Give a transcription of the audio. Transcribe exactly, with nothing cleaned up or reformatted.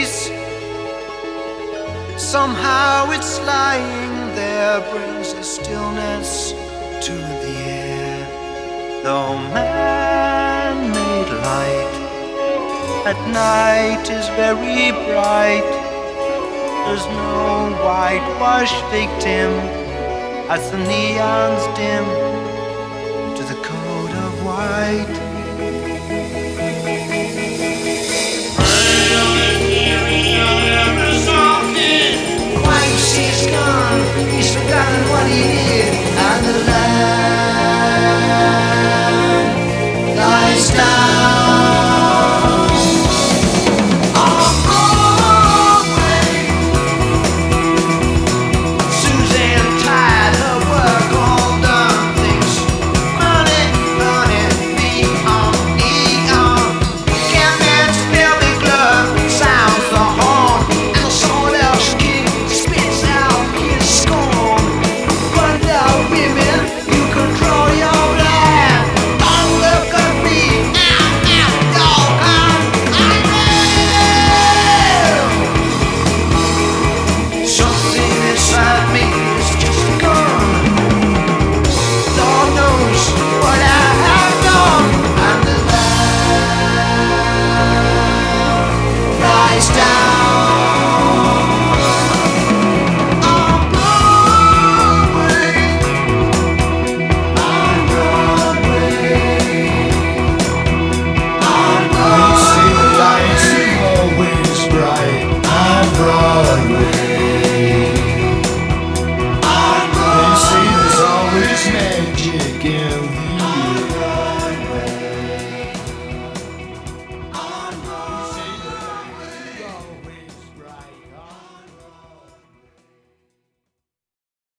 face. Somehow it's lying there, brings a stillness to the air. Though man-made light at night is very bright, there's no whitewash victim as the neons dim to the code of white. He's gone, he's forgotten what he did, and the land lies down on Broadway. Suzanne tied her work all done, thinks money, money, neon, neon. Can't man spell the glove, sounds the horn, and someone else kid spits out his scorn. But now women, you control your land. Don't look at me, ow, ow, dog, I'm, I'm real. Something inside me is just gone. Lord knows what I have done, and the land lies down on Broadway, on Broadway, on You see the lights Broadway. are always bright on Broadway. You see there's always magic